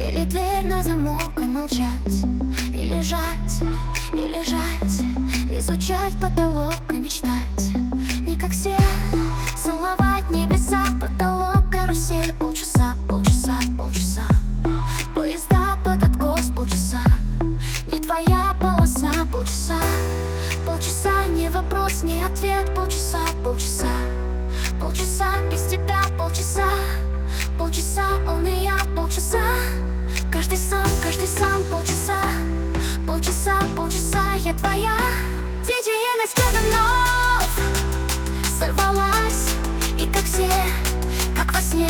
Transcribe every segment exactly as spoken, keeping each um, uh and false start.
Или дверь на замок и молчать, и лежать, и лежать, изучать потолок и мечтать. Не как все, целовать небеса, потолок, карусель. Полчаса, полчаса, полчаса, поезда под откос. Полчаса, не твоя полоса. Полчаса, полчаса, не вопрос, не ответ. Полчаса, полчаса, полчаса, без тебя. Полчаса, полчаса, он и я. Полчаса, каждый сам, каждый сам. Полчаса, полчаса, полчаса, я твоя. Деятельность вновь сорвалась, и как все, как во сне.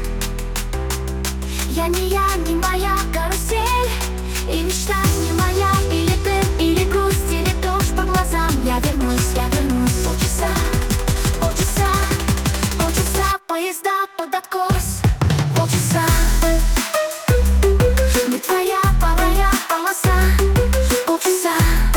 Я не я, не моя карусель, и мечта не моя. Или ты, или грусть, или дождь по глазам. Я вернусь, я вернусь. Полчаса, полчаса, полчаса, поезда под откос. Полчаса, не твоя, твоя полоса. Полчаса,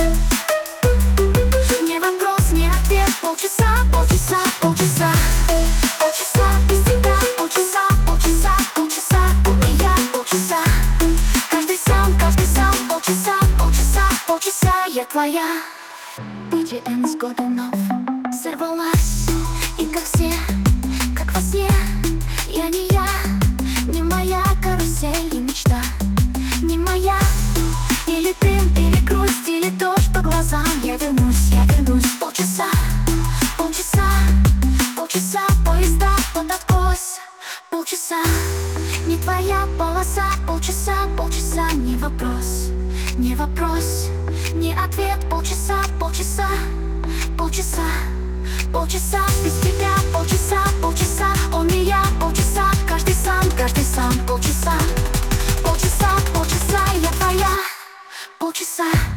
не вопрос, не ответ. Полчаса, полчаса, полчаса, полчаса, без тебя. Полчаса, полчаса, полчаса, он и я. Полчаса, каждый сам, каждый сам. Полчаса, полчаса, полчаса, я твоя. ди джей эн с Годунов сорвалась, и как все, как во сне. Я не я, не моя карусель и мечта. Не моя, или дым, или грусть, или дождь по глазам. Я вернусь, я вернусь. Полчаса, полчаса, полчаса, поезда под откос. Полчаса, не твоя полоса. Полчаса, полчаса, не вопрос, не вопрос, не ответ. Полчаса, полчаса, полчаса, полчаса, без тебя. Полчаса, полчаса, он и я. Полчаса, каждый сам, каждый сам. Полчаса, полчаса, полчаса, я твоя. Полчаса.